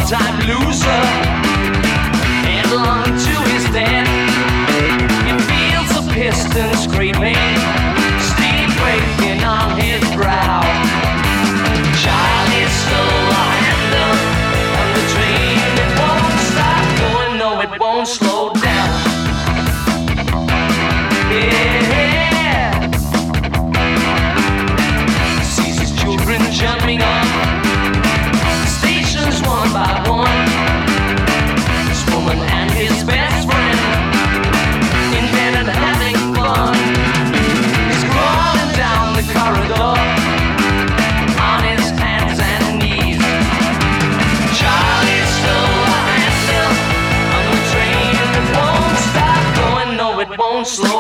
all-time loser, headlong to his death. He feels the piston screaming, steam breaking on his brow. Charlie's slow handle on the train. It won't stop going, no, it won't slow down. Yeah, sees his children jumping on stations one by one. This woman and his best friend in bed and having fun. He's crawling down the corridor on his hands and knees. Charlie's slow handle on the train. It won't stop going, no, it won't slow